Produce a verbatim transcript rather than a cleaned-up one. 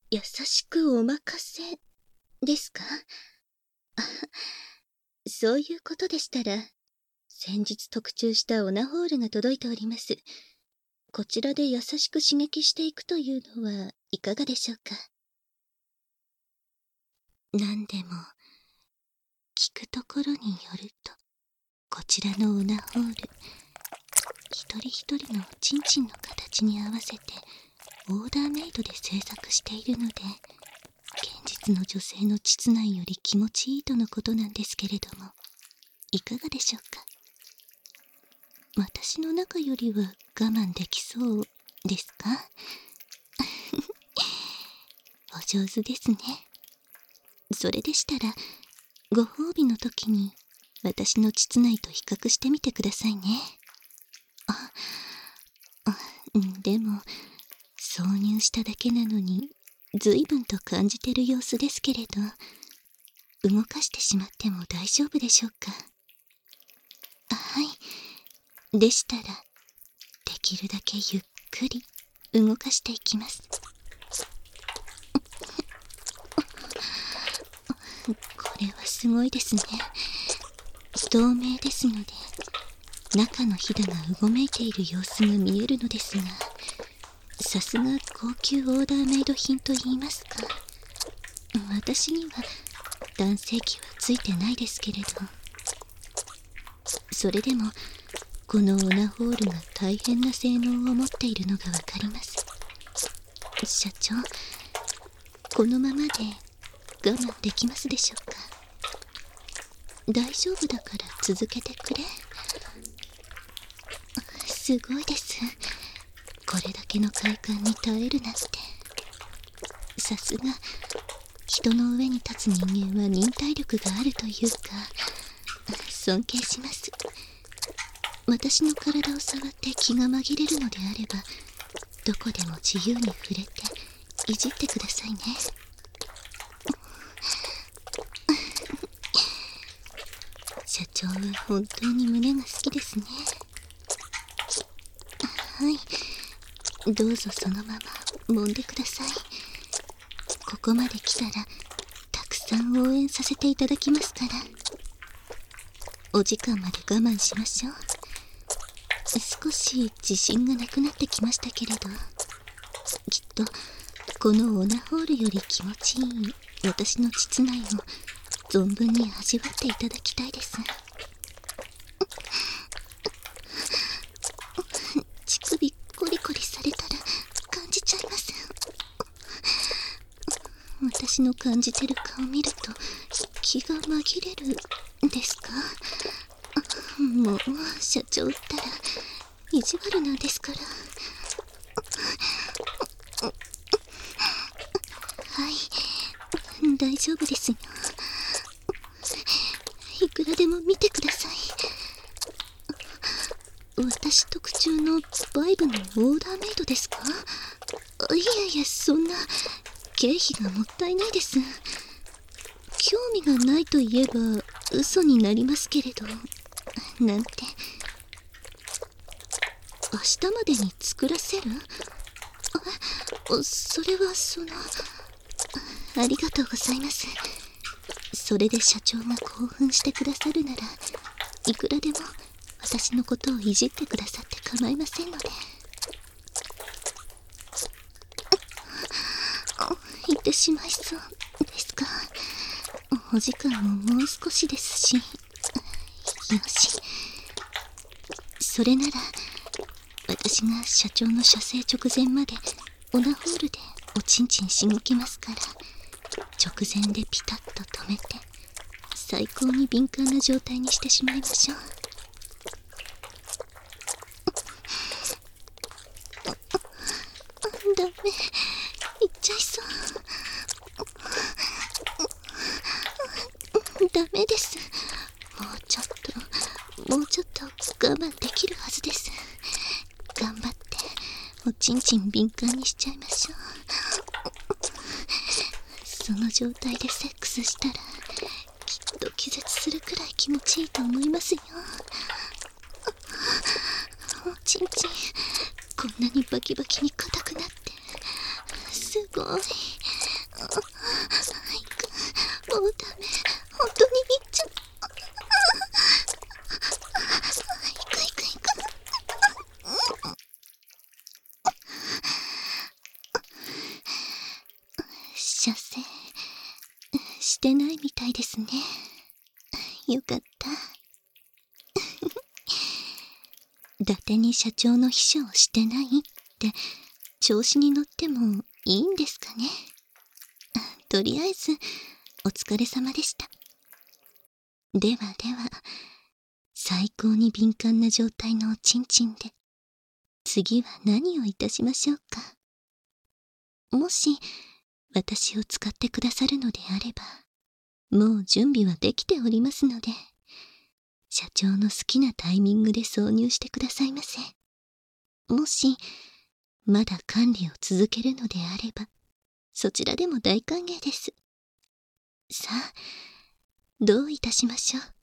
優しくお任せですか？あ、そういうことでしたら、先日特注したオナホールが届いております。こちらで優しく刺激していくというのはいかがでしょうか？なんでも、聞くところによると、こちらのオナホール、一人一人のチンチンの形に合わせてオーダーメイドで制作しているので、現実の女性の膣内より気持ちいいとのことなんですけれども、いかがでしょうか？私の中よりは我慢できそうですか？お上手ですね。それでしたら、ご褒美の時に私の膣内と比較してみてくださいね。あ、あ、でも、挿入しただけなのに、随分と感じてる様子ですけれど、動かしてしまっても大丈夫でしょうか？はい。でしたら、できるだけゆっくり動かしていきます。これはすごいですね。透明ですので、中のひだがうごめいている様子が見えるのですが、さすが高級オーダーメイド品と言いますか。私には男性器はついてないですけれど、それでもこのオナホールが大変な性能を持っているのがわかります。社長、このままで我慢できますでしょうか？大丈夫だから続けてくれ。すごいです。これだけの快感に耐えるなんて。さすが人の上に立つ人間は忍耐力があるというか、尊敬します。私の体を触って気が紛れるのであれば、どこでも自由に触れていじってくださいね。社長は本当に胸が好きですね。はい、どうぞそのまま揉んでください。ここまで来たらたくさん応援させていただきますから。お時間まで我慢しましょう。少し自信がなくなってきましたけれど、きっとこのオナホールより気持ちいい私の膣内を存分に味わっていただきたいです。乳首コリコリされたら感じちゃいます。私の感じてる顔見ると気が紛れるですか？もう社長ったら意地悪なんですから。はい、大丈夫ですよ。いくらでも見てください。私特注のバイブのオーダーメイドですか？いやいや、そんな経費がもったいないです。興味がないと言えば嘘になりますけれど、なんて。明日までに作らせる？あ、それはその、ありがとうございます。それで社長が興奮してくださるなら、いくらでも私のことをいじってくださって構いませんので。行ってしまいそうですか？お時間ももう少しですし。よし。それなら私が社長の射精直前までオナホールでおちんちんしごきますから、直前でピタッと止めて最高に敏感な状態にしてしまいましょう。ダメ、いっちゃいそう。ダメです。もうちょっともうちょっと我慢できるはずです。頑張っておちんちん敏感にしちゃいましょう。その状態でセックスしたらきっと気絶するくらい気持ちいいと思いますよ。おちんちんこんなにバキバキに硬くなってすごい。 もうダメ。本当に行っちゃう。行く行く行く。射精してないみたいですね。よかった。伊達に社長の秘書をしてないって調子に乗ってもいいんですかね。とりあえずお疲れ様でした。ではでは、最高に敏感な状態のおちんちんで次は何をいたしましょうか。もし私を使ってくださるのであれば、もう準備はできておりますので、社長の好きなタイミングで挿入してくださいませ。もしまだ管理を続けるのであれば、そちらでも大歓迎です。さあ、どういたしましょう。